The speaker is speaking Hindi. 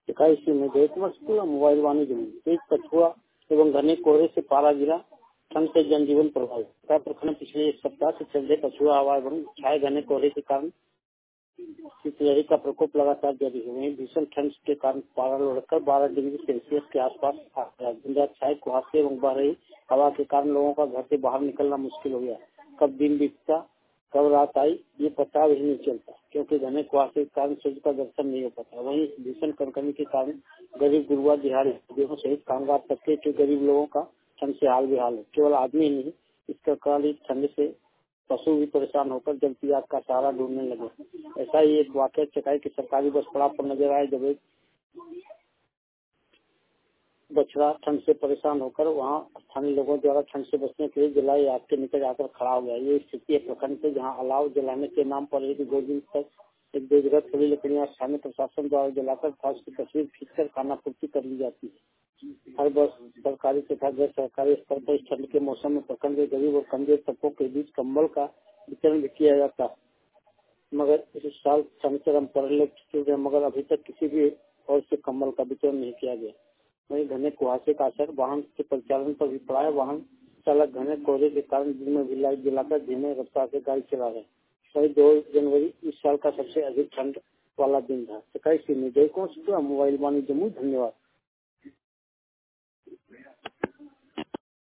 इक्कीस में जयकुमार मोबाइल वाणिज्य में तेज कछुआ एवं घने कोहरे से पारा गिरा, ठंड से जनजीवन प्रभावित। प्रखंड पिछले एक सप्ताह से चल रहे कछुआ हवा एवं छाए घने कोहरे के कारण शीतलहरी का प्रकोप लगातार जारी है। वहीं भीषण ठंड के कारण पारा लुढ़ककर 12 डिग्री सेल्सियस के आसपास आ गया। दिन रात छाए कुहासे एवं बह रही हवा के कारण लोगों का घर से बाहर निकलना मुश्किल हो गया। कब दिन बीतता कब रात आई ये पता भी नहीं चलता, क्योंकि घने कुहासे के कारण सूर्य का दर्शन नहीं हो पाता। वहीं भीषण कनकनी के कारण गरीब गुरुआ दिहाड़ी सहित कामगार तबके के गरीब लोगों का ठंड से हाल बेहाल है। केवल आदमी नहीं, इसका काली ठंड से पशु भी परेशान होकर जलती आग का सहारा ढूंढने लगे। ऐसा ही एक वाकया चकाई की सरकारी बस पड़ाव पर नजर आया, जब एक बछड़ा ठंड से परेशान होकर वहां स्थानीय लोगों द्वारा ठंड से बचने के लिए जलाई आग के निकट आकर खड़ा हो गया। ये स्थिति एक प्रखंड से जहां अलाव जलाने के नाम पर 2 दिन तक एक बेजगह खुली लकड़ियां स्थानीय प्रशासन द्वारा जलाकर फौज की तस्वीर खींचकर खाना पूर्ति कर ली जाती है। हर वर्ष सरकारी तथा गैर सरकारी स्तर पर इस ठंड के मौसम में प्रखंड के गरीब और कमजोर तबकों के बीच कंबल का वितरण भी किया जाता है, मगर इस साल ठंड चरम पर है, मगर अभी तक किसी भी और से कंबल का वितरण नहीं किया गया। वहीं घने कुहासे का असर वाहन के परिचालन पर भी पड़ा है। वाहन चालक घने कोहरे के कारण दिन में भी लाइट जलाकर धीमे रफ्तार से गाड़ी चला रहे। वही 2 जनवरी इस साल का सबसे अधिक ठंड वाला दिन था। 21 में जयकुमार मोबाइल वाणिज्य। धन्यवाद।